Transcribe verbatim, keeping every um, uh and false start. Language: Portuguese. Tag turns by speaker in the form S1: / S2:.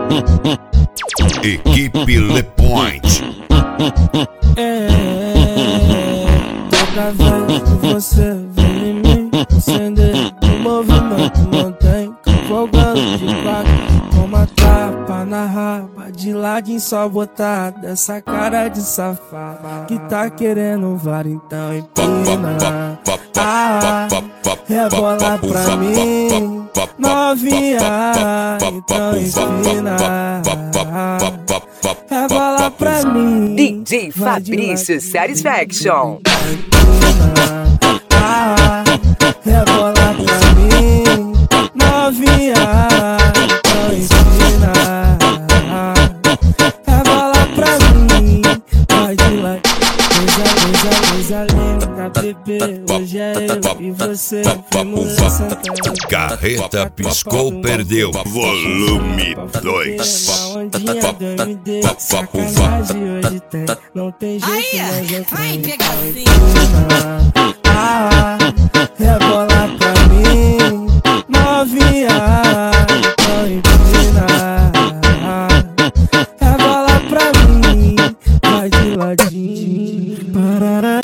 S1: Equipe Le Point.
S2: É, toda vez que você vem em mim, acender o movimento mantém folgando de quatro. Toma tapa na raba, de ladinho só botar dessa cara de safado que tá querendo var, então empina. Ah, rebola pra mim, novinha, então empina. Rebola pra mim,
S3: D J Fabrício Satisfaction.
S2: Ah, rebola pra mim, novinha, então empina. Rebola pra mim, vai de lá. Coisa, coisa, coisa linda, bebê. Hoje é eu e você. Vamos sentando.
S1: Carreta piscou, perdeu. Volume dois.
S2: Na ondinha do M D, sacanagem hoje tem. Não tem jeito, mas eu tenho. Ah, rebola pra mim, novinha, então empina. Rebola pra mim, vai de ladinho. Parará.